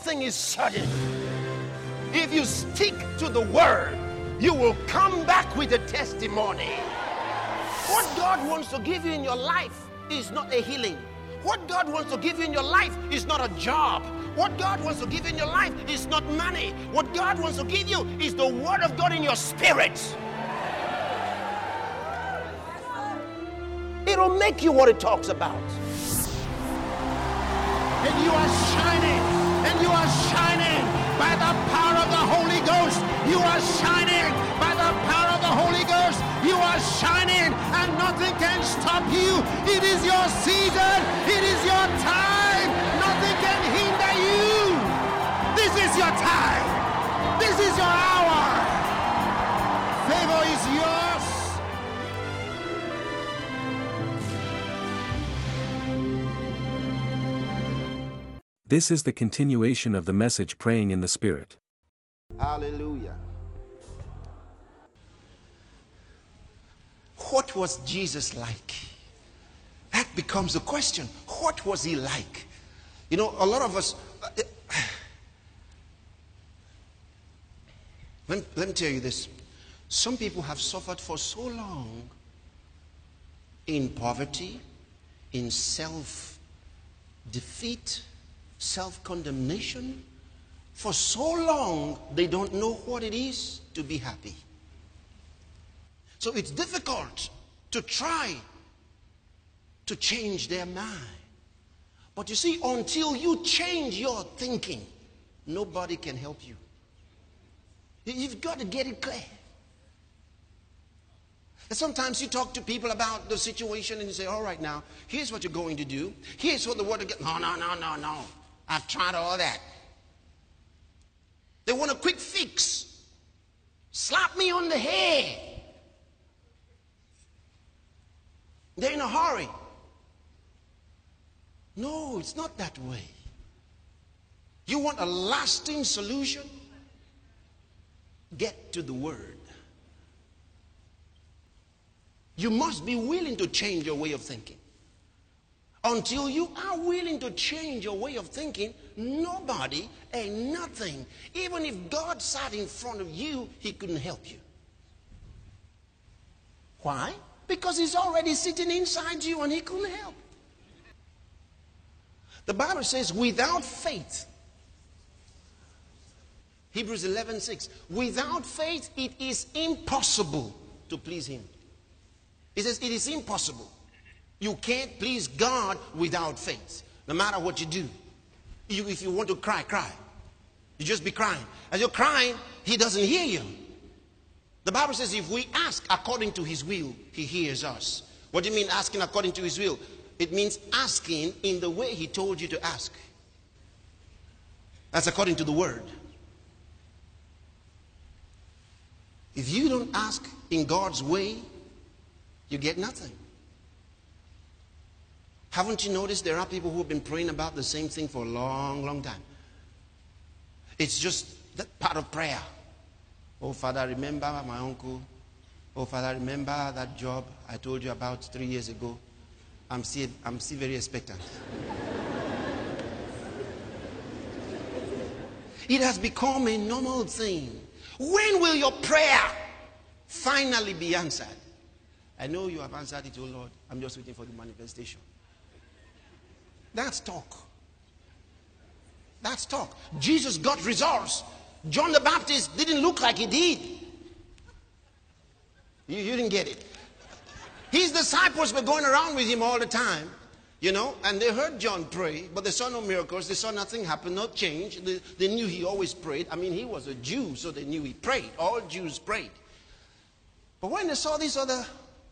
something is sudden, if you stick to the word, you will come back with a testimony. What God wants to give you in your life is not a healing. What God wants to give you in your life is not a job. What God wants to give you in your life is not money. What God wants to give you is the word of God in your spirit. It'll make you what it talks about. And you are shining. And you are shining by the power of the Holy Ghost. You are shining by the power of the Holy Ghost. You are shining and nothing can stop you. It is your season. It is your time. Nothing can hinder you. This is your time. This is your hour. Favor is yours. This is the continuation of the message Praying in the Spirit. Hallelujah. What was Jesus like? That becomes the question. What was he like? You know, a lot of us, let me tell you this. Some people have suffered for so long in poverty, in self-defeat, self-condemnation. For so long, they don't know what it is to be happy. So it's difficult to try to change their mind. But you see, until you change your thinking, nobody can help you. You've got to get it clear. And sometimes you talk to people about the situation and you say, all right, now, here's what you're going to do. Here's what the word of God. No. I've tried all that. They want a quick fix. Slap me on the head. They're in a hurry. No, it's not that way. You want a lasting solution? Get to the word. You must be willing to change your way of thinking. Until you are willing to change your way of thinking, nobody and nothing, even if God sat in front of you, he couldn't help you. Why? Because he's already sitting inside you and he couldn't help. The Bible says without faith, Hebrews 11:6, without faith it is impossible to please him. It says it is impossible. You can't please God without faith. No matter what you do. If you want to cry, cry. You just be crying. As you're crying, he doesn't hear you. The Bible says if we ask according to his will, he hears us. What do you mean asking according to his will? It means asking in the way he told you to ask. That's according to the word. If you don't ask in God's way, you get nothing. Haven't you noticed there are people who have been praying about the same thing for a long, long time? It's just that part of prayer. Oh, Father, remember my uncle. Oh, Father, remember that job I told you about 3 years ago. I'm still very expectant. It has become a normal thing. When will your prayer finally be answered? I know you have answered it, oh Lord. I'm just waiting for the manifestation. That's talk. That's talk. Jesus got results. John the Baptist didn't look like he did. You didn't get it. His disciples were going around with him all the time, you know, and they heard John pray, but they saw no miracles. They saw nothing happen, no change. They knew he always prayed. I mean, he was a Jew, so they knew he prayed. All Jews prayed. But when they saw this other,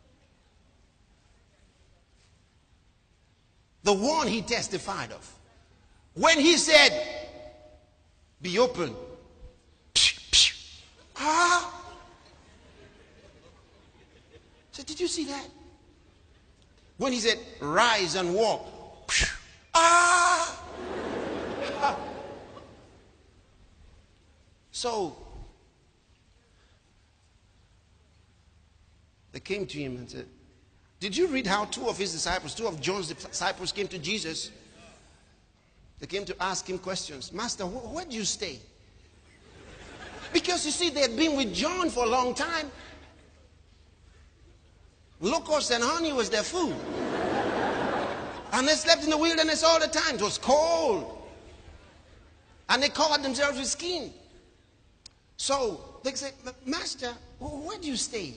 the one he testified of, when he said, be open. So did you see that? When he said, rise and walk. So they came to him and said, did you read how two of John's disciples came to Jesus? They came to ask him questions. Master, where do you stay? Because you see, they had been with John for a long time. Locusts and honey was their food. And they slept in the wilderness all the time. It was cold. And they covered themselves with skin. So they said, Master, where do you stay?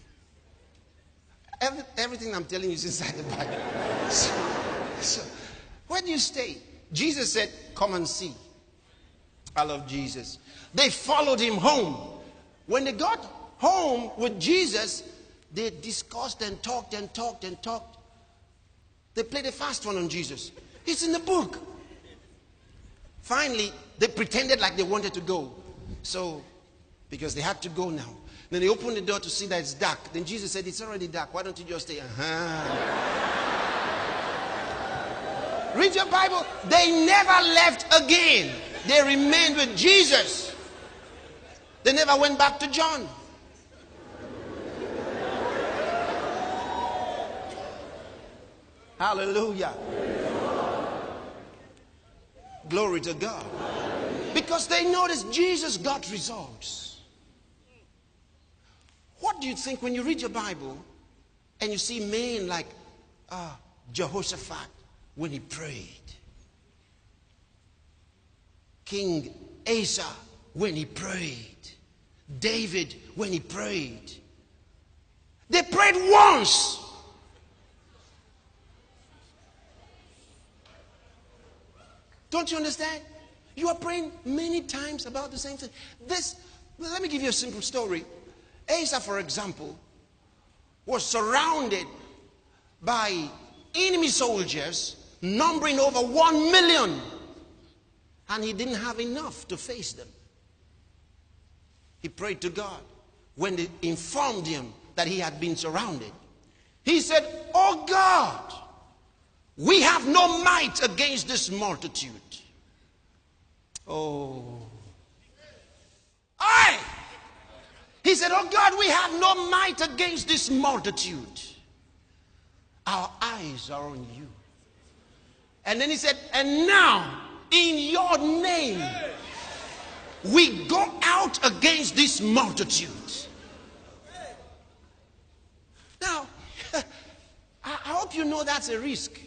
Everything I'm telling you is inside the Bible. So, where do you stay? Jesus said, come and see. I love Jesus. They followed him home. When they got home with Jesus, they discussed and talked and talked and talked. They played a fast one on Jesus. It's in the book. Finally, they pretended like they wanted to go. So, because they had to go now. Then they opened the door to see that it's dark. Then Jesus said, it's already dark. Why don't you just stay? Read your Bible. They never left again. They remained with Jesus. They never went back to John. Hallelujah. Glory to God. Because they noticed Jesus got results. What do you think when you read your Bible and you see men like Jehoshaphat when he prayed? King Asa when he prayed. David when he prayed. They prayed once. Don't you understand? You are praying many times about the same thing. Let me give you a simple story. Asa, for example, was surrounded by enemy soldiers numbering over 1 million. And he didn't have enough to face them. He prayed to God. When they informed him that he had been surrounded, he said, oh God, we have no might against this multitude. Oh. Aye. He said, oh God, we have no might against this multitude. Our eyes are on you. And then he said, and now, in your name, we go out against this multitude. Now, I hope you know that's a risk.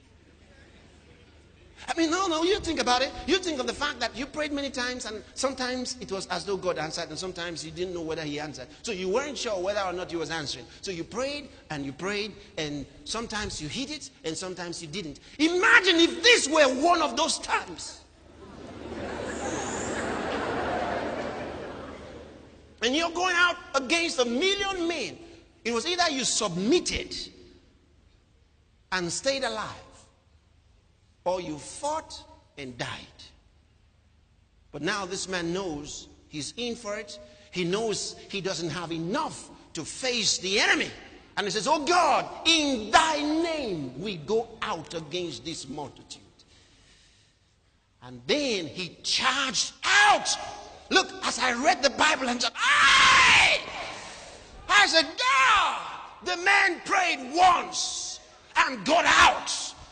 I mean, no, you think about it. You think of the fact that you prayed many times and sometimes it was as though God answered and sometimes you didn't know whether he answered. So you weren't sure whether or not he was answering. So you prayed and sometimes you hit it and sometimes you didn't. Imagine if this were one of those times. And you're going out against 1 million men. It was either you submitted and stayed alive, or you fought and died. But now this man knows he's in for it. He knows he doesn't have enough to face the enemy. And he says, oh God, in thy name we go out against this multitude. And then he charged out. Look, as I read the Bible and said, I said, God, the man prayed once and got out.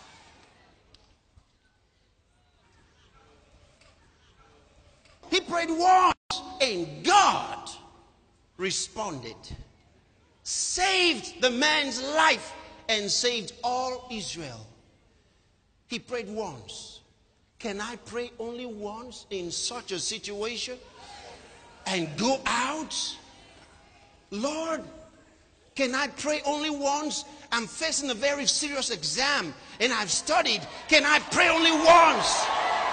He prayed once and God responded. Saved the man's life and saved all Israel. He prayed once. Can I pray only once in such a situation and go out? Lord, can I pray only once? I'm facing a very serious exam and I've studied. Can I pray only once?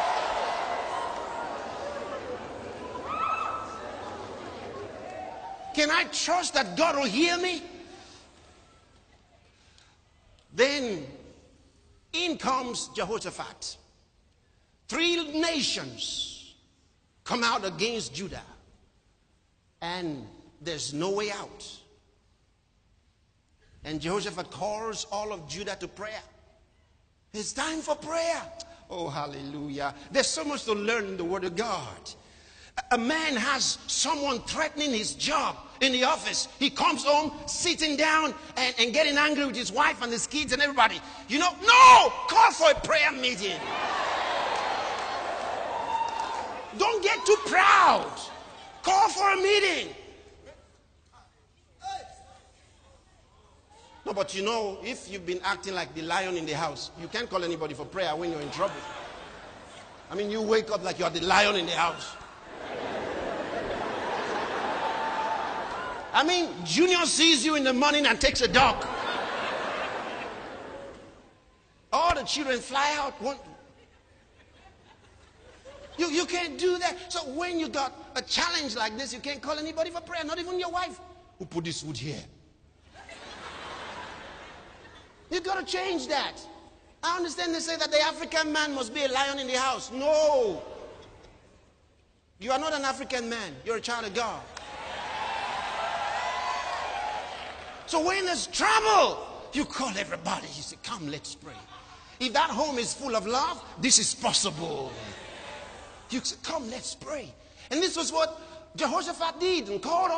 Can I trust that God will hear me? Then in comes Jehoshaphat. 3 nations come out against Judah. And there's no way out. And Jehoshaphat calls all of Judah to prayer. It's time for prayer. Oh, hallelujah. There's so much to learn in the Word of God. A man has someone threatening his job in the office. He comes home, sitting down and getting angry with his wife and his kids and everybody. You know, no! Call for a prayer meeting. Don't get too proud. Call for a meeting. No, but you know, if you've been acting like the lion in the house, you can't call anybody for prayer when you're in trouble. I mean, you wake up like you're the lion in the house. I mean, Junior sees you in the morning and takes a dog. All the children fly out. You can't do that. So when you got a challenge like this, you can't call anybody for prayer, not even your wife. Who put this wood here? You've got to change that. I understand they say that the African man must be a lion in the house. No. You are not an African man. You're a child of God. So when there's trouble, you call everybody. You say, come, let's pray. If that home is full of love, this is possible. You say, come, let's pray. And this was what Jehoshaphat did and called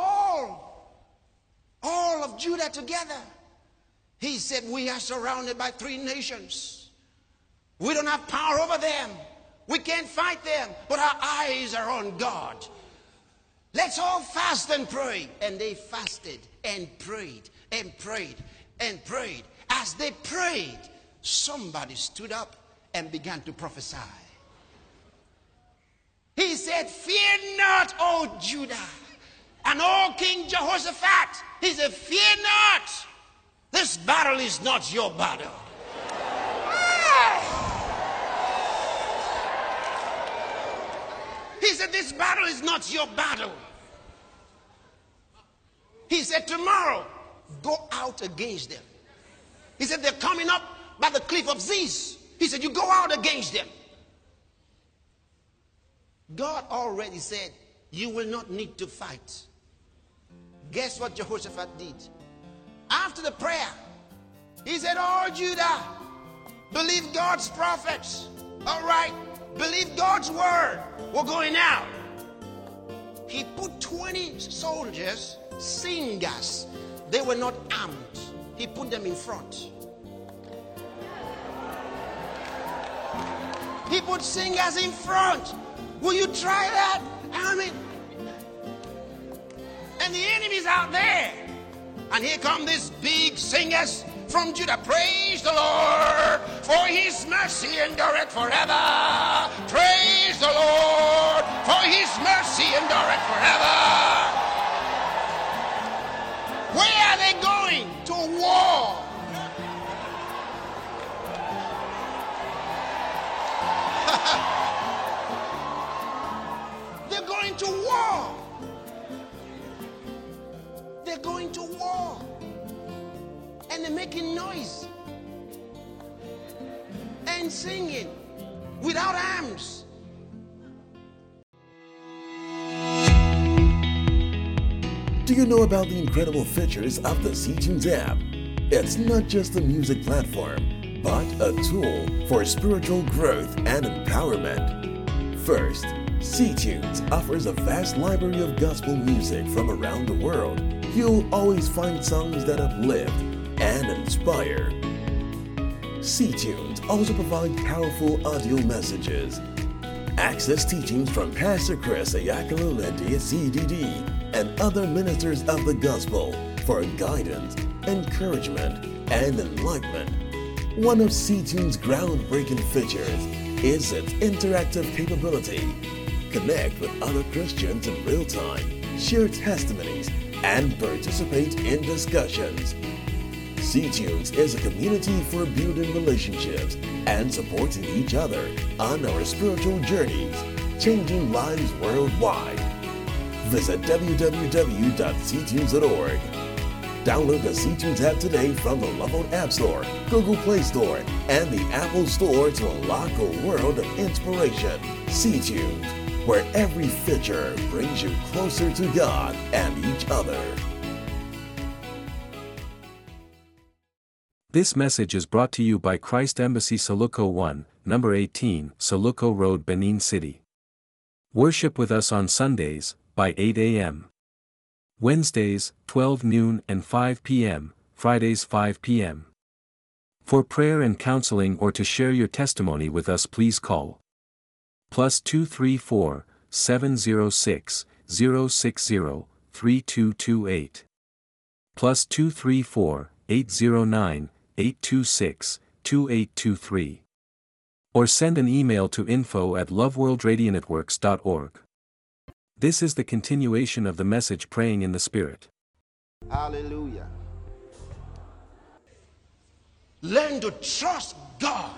all of Judah together. He said, we are surrounded by 3 nations. We don't have power over them. We can't fight them, but our eyes are on God. Let's all fast and pray. And they fasted and prayed and prayed and prayed. As they prayed, somebody stood up and began to prophesy. He said, fear not, O Judah, and O King Jehoshaphat. He said, fear not. This battle is not your battle. He said, this battle is not your battle. He said, tomorrow, go out against them. He said, they're coming up by the cliff of Ziz. He said, you go out against them. God already said, you will not need to fight. Guess what Jehoshaphat did? After the prayer, he said, oh, Judah, believe God's prophets. All right, believe God's word. We're going out. He put 20 soldiers, singers. They were not armed. He put them in front. He put singers in front. Will you try that? I mean, and the enemy's out there. And here come these big singers from Judah. Praise the Lord, for his mercy endureth forever. Praise the Lord, for his mercy endureth forever. Where are they going? To war. They're going to war. They're going to war. And they're making noise and singing without arms. Do you know about the incredible features of the CTunes app? It's not just a music platform, but a tool for spiritual growth and empowerment. First, CTunes offers a vast library of gospel music from around the world. You'll always find songs that uplift and inspire. CTunes also provide powerful audio messages. Access teachings from Pastor Chris Ayakalulende, CDD, and other ministers of the gospel for guidance, encouragement, and enlightenment. One of CTunes' groundbreaking features is its interactive capability. Connect with other Christians in real time, share testimonies, and participate in discussions. CTunes is a community for building relationships and supporting each other on our spiritual journeys, changing lives worldwide. Visit www.ctunes.org. Download the CTunes app today from the Lovell App Store, Google Play Store, and the Apple Store to unlock a world of inspiration. CTunes, where every feature brings you closer to God and each other. This message is brought to you by Christ Embassy Saluco 1, number 18, Saluco Road, Benin City. Worship with us on Sundays, by 8 a.m. Wednesdays, 12 noon and 5 p.m., Fridays 5 p.m. For prayer and counseling or to share your testimony with us, please call +234 706-060-3228. +234-809-826-2823. Or send an email to info@loveworldradionetworks.org. This is the continuation of the message Praying in the Spirit. Hallelujah. Learn to trust God.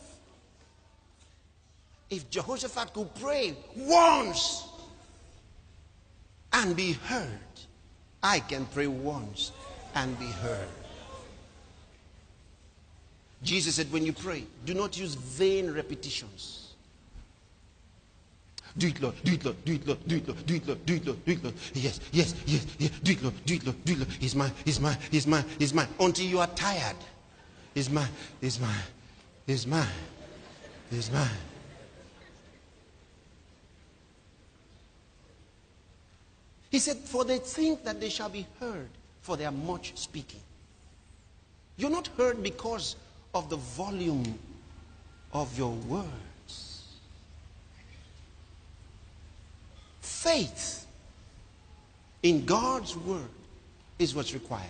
If Jehoshaphat could pray once and be heard, I can pray once and be heard. Jesus said, when you pray, do not use vain repetitions. Do it, Lord. Do it, Lord. Do it, Lord. Do it, Lord. Do it, Lord. Do it, Lord. Do it, Lord. Yes, yes, yes, yes. Do it, Lord. Do it, Lord. Do it, Lord. He's mine. He's mine. He's mine. He's mine. Until you are tired. He's mine. He's mine. He's mine. He's mine. He said, for they think that they shall be heard for their much speaking. You're not heard because of the volume of your words. Faith in God's word is what's required.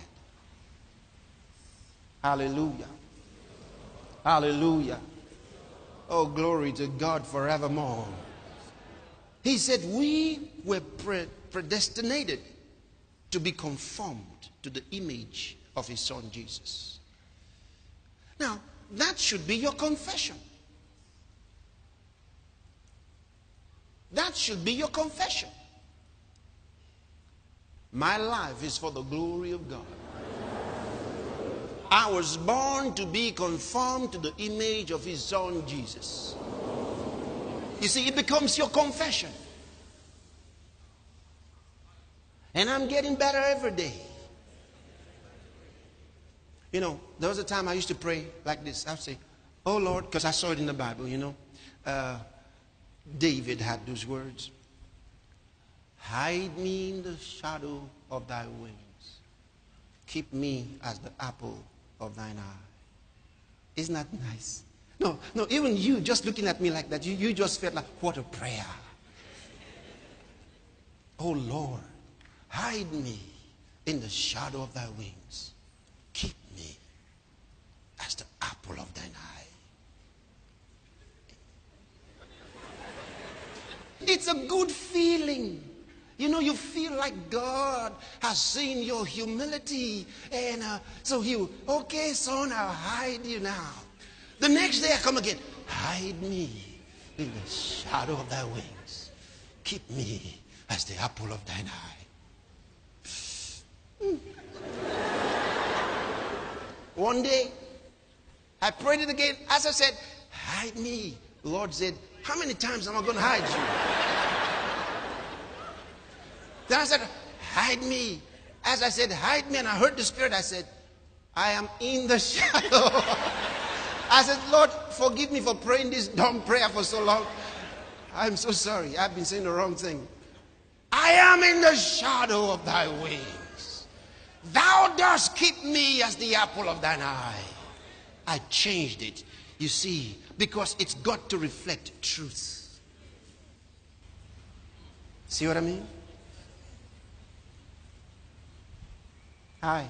Hallelujah. Hallelujah. Oh, glory to God forevermore. He said, we were predestinated to be conformed to the image of his son Jesus. Now, that should be your confession. That should be your confession. My life is for the glory of God. I was born to be conformed to the image of his son Jesus. You see, it becomes your confession. And I'm getting better every day. You know, there was a time I used to pray like this. I would say, oh Lord, because I saw it in the Bible, you know. David had those words. Hide me in the shadow of thy wings. Keep me as the apple of thine eye. Isn't that nice? No, even you just looking at me like that, you just felt like, what a prayer. Oh Lord, hide me in the shadow of thy wings. Keep me as the apple of thine eye. It's a good feeling. You know, you feel like God has seen your humility. And so okay, son, I'll hide you now. The next day I come again. Hide me in the shadow of thy wings. Keep me as the apple of thine eye. One day, I prayed it again. As I said, hide me. The Lord said, how many times am I going to hide you? Then I said, hide me. As I said, hide me, and I heard the Spirit, I said, I am in the shadow. I said, Lord, forgive me for praying this dumb prayer for so long. I'm so sorry. I've been saying the wrong thing. I am in the shadow of thy wings. Thou dost keep me as the apple of thine eye. I changed it, you see, because it's got to reflect truth. See what I mean? Hi.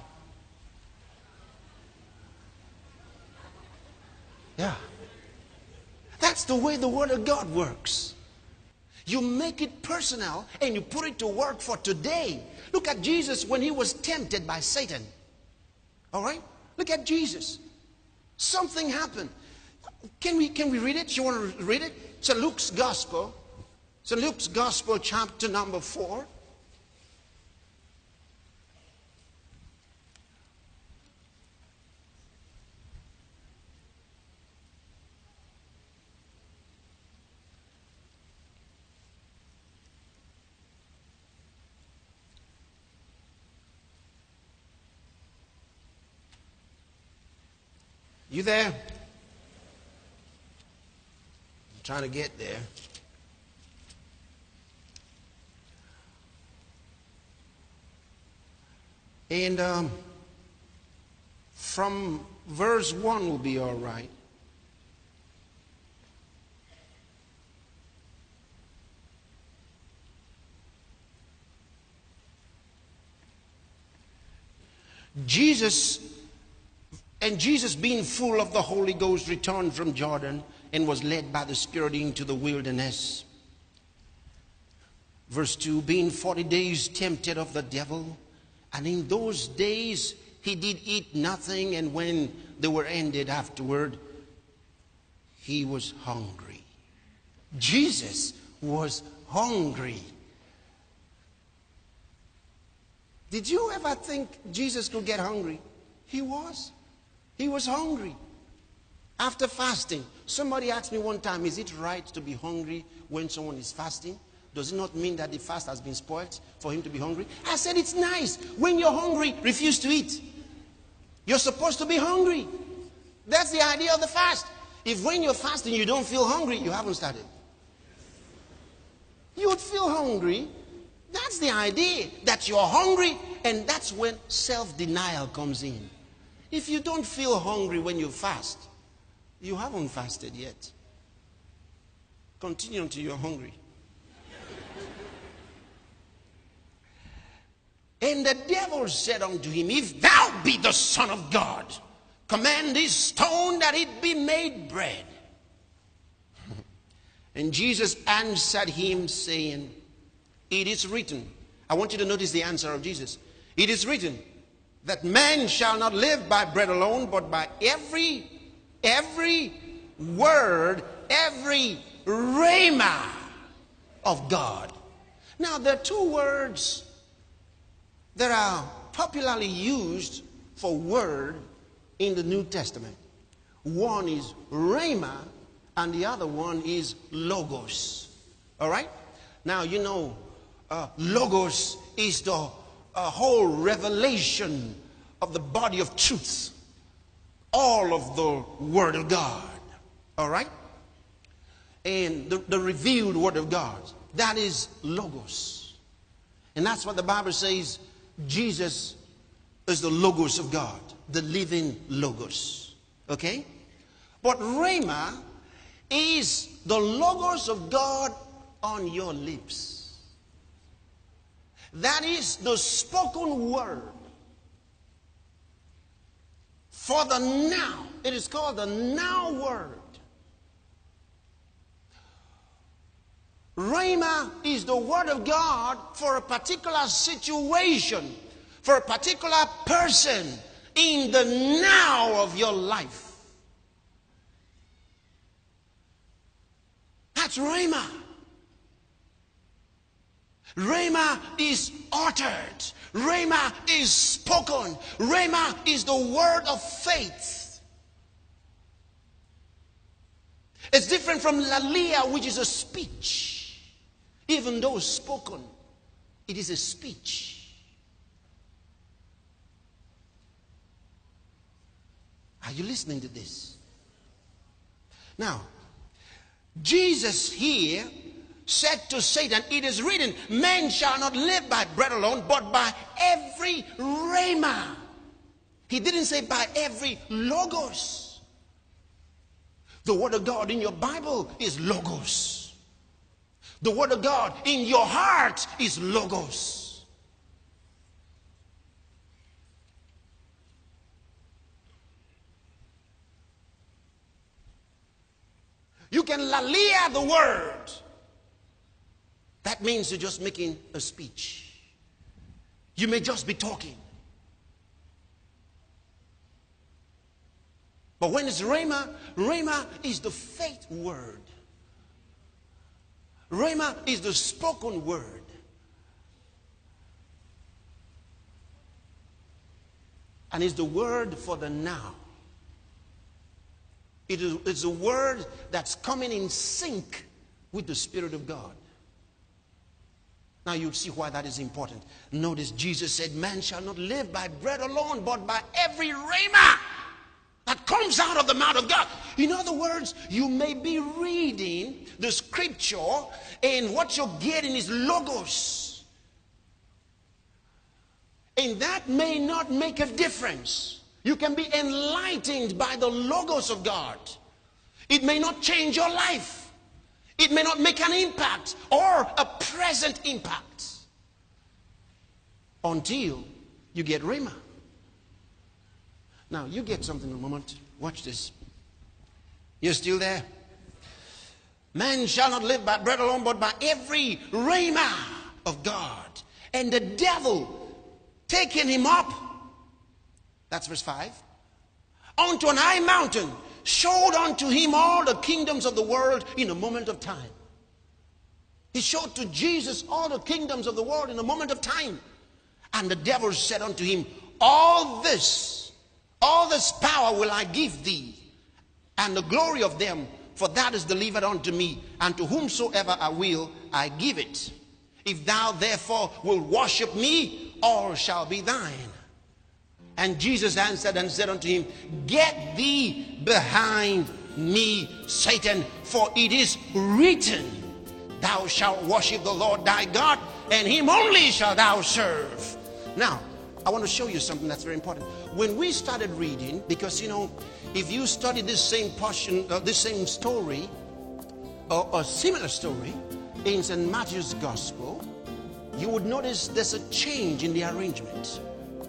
Yeah. That's the way the Word of God works. You make it personal and you put it to work for today. Look at Jesus when he was tempted by Satan. All right? Look at Jesus. Something happened. Can we read it? You want to read it? St. Luke's Gospel. St. Luke's Gospel, chapter number 4. You there? I'm trying to get there. And from verse 1 will be all right. Jesus being full of the Holy Ghost returned from Jordan and was led by the Spirit into the wilderness. Verse 2, being 40 days tempted of the devil, and in those days he did eat nothing, and when they were ended afterward, he was hungry. Jesus was hungry. Did you ever think Jesus could get hungry? He was. He was hungry. After fasting, somebody asked me one time, is it right to be hungry when someone is fasting? Does it not mean that the fast has been spoiled for him to be hungry? I said, it's nice. When you're hungry, refuse to eat. You're supposed to be hungry. That's the idea of the fast. If when you're fasting you don't feel hungry, you haven't started. You would feel hungry. That's the idea, that you're hungry, and that's when self-denial comes in. If you don't feel hungry when you fast, you haven't fasted yet. Continue until you're hungry. And the devil said unto him, if thou be the Son of God, command this stone that it be made bread. And Jesus answered him, saying, it is written. I want you to notice the answer of Jesus. It is written that man shall not live by bread alone, but by every word, every rhema of God. Now, there are two words that are popularly used for word in the New Testament. One is rhema, and the other one is logos. All right? Now, you know, logos is the whole revelation of the body of truth. All of the Word of God. All right? And the revealed Word of God. That is logos. And that's what the Bible says. Jesus is the logos of God. The living logos. Okay? But rhema is the logos of God on your lips. That is the spoken word for the now. It is called the now word. Rhema is the word of God for a particular situation, for a particular person in the now of your life. That's rhema. Rhema is uttered. Rhema is spoken. Rhema is the word of faith. It's different from lalea, which is a speech. Even though spoken, it is a speech. Are you listening to this? Now, Jesus here said to Satan, it is written, man shall not live by bread alone, but by every rhema. He didn't say by every logos. The word of God in your Bible is logos. The word of God in your heart is logos. You can lalea the word. That means you're just making a speech. You may just be talking. But when it's rhema, rhema is the faith word. Rhema is the spoken word. And it's the word for the now. It's a word that's coming in sync with the Spirit of God. Now you'll see why that is important. Notice Jesus said, man shall not live by bread alone, but by every rhema that comes out of the mouth of God. In other words, you may be reading the scripture and what you're getting is logos. And that may not make a difference. You can be enlightened by the logos of God. It may not change your life. It may not make an impact or a present impact until you get rhema. Now, you get something in a moment. Watch this. You're still there? Man shall not live by bread alone, but by every rhema of God. And the devil taking him up, that's verse 5, onto an high mountain, showed unto him all the kingdoms of the world in a moment of time. He showed to Jesus all the kingdoms of the world in a moment of time. And the devil said unto him, all this power will I give thee, and the glory of them, for that is delivered unto me, and to whomsoever I will, I give it. If thou therefore wilt worship me, all shall be thine. And Jesus answered and said unto him, get thee behind me, Satan, for it is written, thou shalt worship the Lord thy God, and him only shalt thou serve. Now, I want to show you something that's very important. When we started reading, because if you study this same portion, this same story, or a similar story in St. Matthew's Gospel, you would notice there's a change in the arrangement.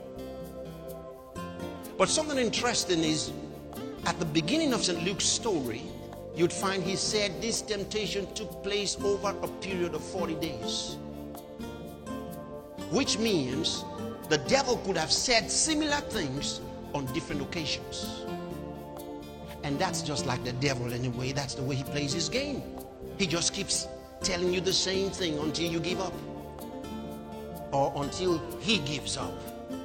But something interesting is, at the beginning of St. Luke's story, you'd find he said this temptation took place over a period of 40 days. Which means the devil could have said similar things on different occasions. And that's just like the devil anyway. That's the way he plays his game. He just keeps telling you the same thing until you give up, or until he gives up.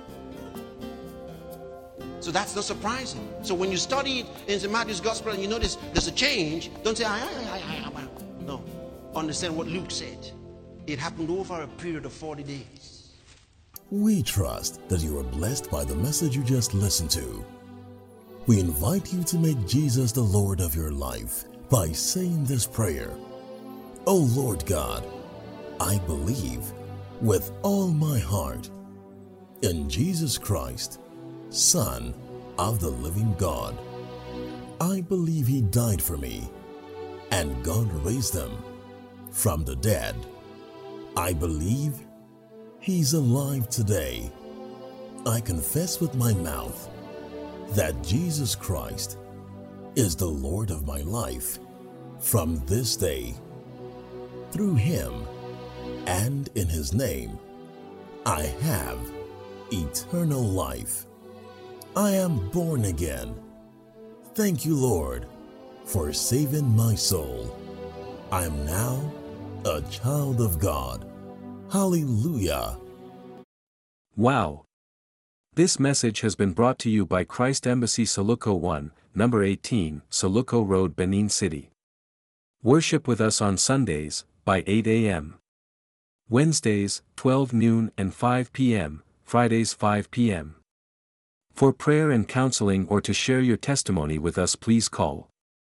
So that's not surprising. So when you study it in St. Matthew's Gospel and you notice there's a change, don't say, no. Understand what Luke said. It happened over a period of 40 days. We trust that you are blessed by the message you just listened to. We invite you to make Jesus the Lord of your life by saying this prayer. O Lord God, I believe with all my heart in Jesus Christ, Son of the living God. I believe he died for me, and God raised him from the dead. I believe he's alive today. I confess with my mouth that Jesus Christ is the Lord of my life from this day. Through him and in his name, I have eternal life. I am born again. Thank you, Lord, for saving my soul. I am now a child of God. Hallelujah. Wow! This message has been brought to you by Christ Embassy Saluco 1, number 18, Saluco Road, Benin City. Worship with us on Sundays, by 8 a.m. Wednesdays, 12 noon and 5 p.m., Fridays 5 p.m. For prayer and counseling or to share your testimony with us, please call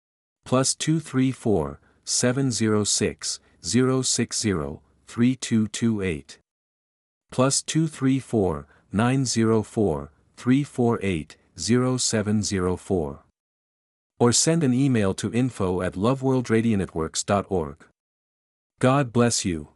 +234 706 060 3228, +234 904 348 0704, or send an email to info@loveworldradionetworks.org. God bless you.